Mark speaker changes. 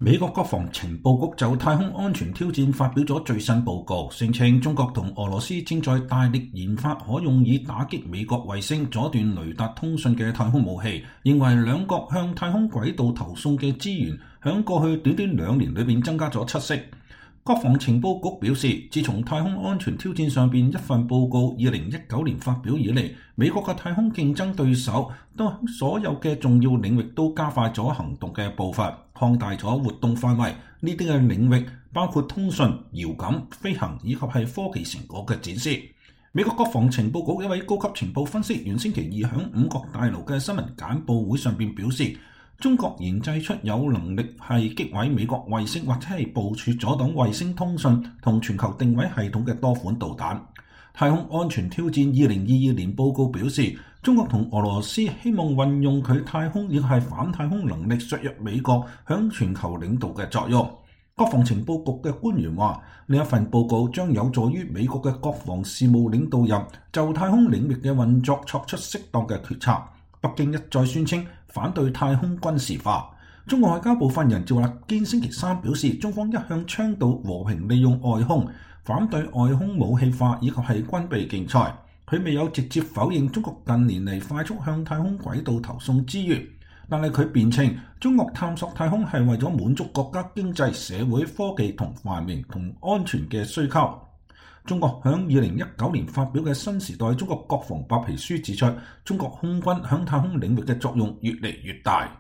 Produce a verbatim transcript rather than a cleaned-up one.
Speaker 1: 美國國防情報局就太空安全挑戰發表咗最新報告，聲稱中國同俄羅斯正在大力研發可用以打擊美國衛星、阻斷雷達通訊嘅太空武器，認為兩國向太空軌道投送嘅資源響過去短短兩年裏面增加咗七成。國防情報局表示，自從太空安全挑戰上邊一份報告二零一九年發表以嚟，美國嘅太空競爭對手都所有嘅重要領域都加快咗行動嘅步伐，擴大咗活動範圍。呢啲嘅領域包括通訊、遙感、飛行以及係科技成果嘅展示。美國國防情報局一位高級情報分析員星期二響五角大樓嘅新聞簡報會上邊表示，中國研製出有能力係擊毀美國衛星或者係部署阻擋衛星通訊同全球定位系統嘅多款導彈。太空安全挑戰二零二二年報告表示，中國同俄羅斯希望運用佢太空亦係反太空能力削弱美國響全球領導嘅作用。國防情報局嘅官員話，呢一份報告將有助於美國嘅國防事務領導人就太空領域嘅運作作出適當嘅決策。北京一再宣稱反對太空軍事化。中國外交部發言人趙立堅星期三表示，中方一向倡導和平利用外空，反對外空武器化以及係軍備競賽。佢未有直接否認中國近年嚟快速向太空軌道投送資源，但係佢辯稱中國探索太空係為咗滿足國家經濟、社會、科技同繁榮同安全嘅需求。中國響二零一九年發表嘅《新時代中國國防白皮書》指出，中國空軍響太空領域嘅作用越嚟越大。